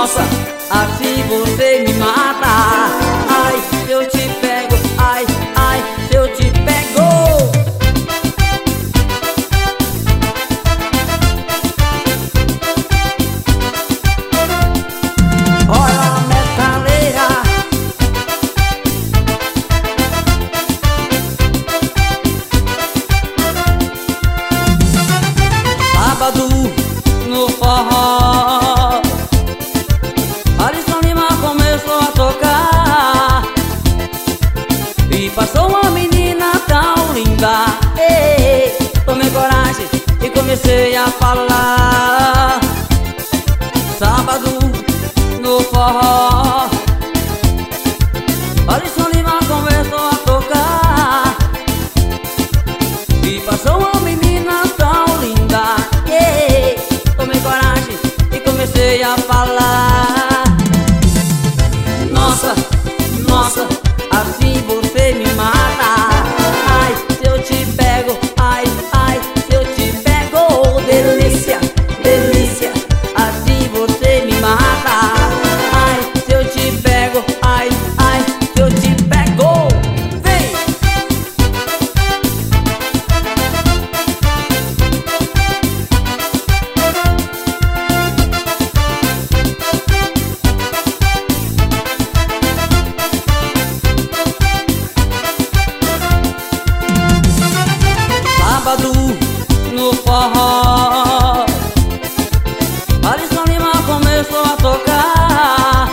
Nossa, assim você me mata. Ai, se eu te pego, ai, ai, se eu te pego. Olha a metaleira. Sábado no forró, Alisson Lima começou a tocar e passou uma menina tão linda. Ei, tomei coragem e comecei a falar. Sábado no forró, Alisson Lima começou a tocar e passou uma menina tão linda. Ei, tomei coragem e comecei a falar. Nossa, nossa, assim você me mata. Ai, se eu te pego, ai, ai, se eu te pego. Delícia, delícia, assim você me mata. Ai, se eu te pego, ai, ai, se eu te pego. Vem! Sábado no forró, Alisson Lima começou a tocar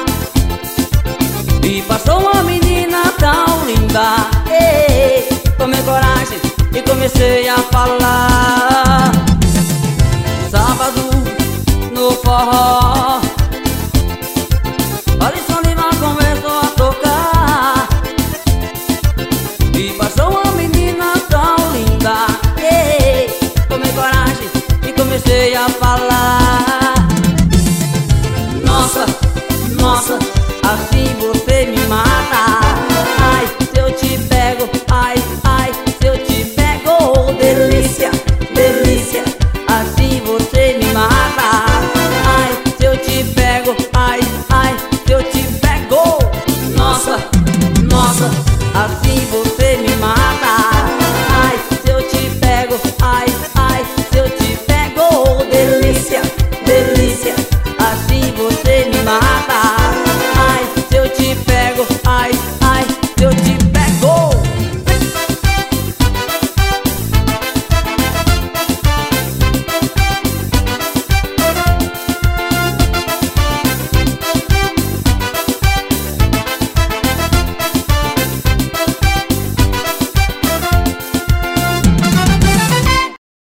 e passou uma menina tão linda. Ei, tomei coragem e comecei a falar. Sábado no forró,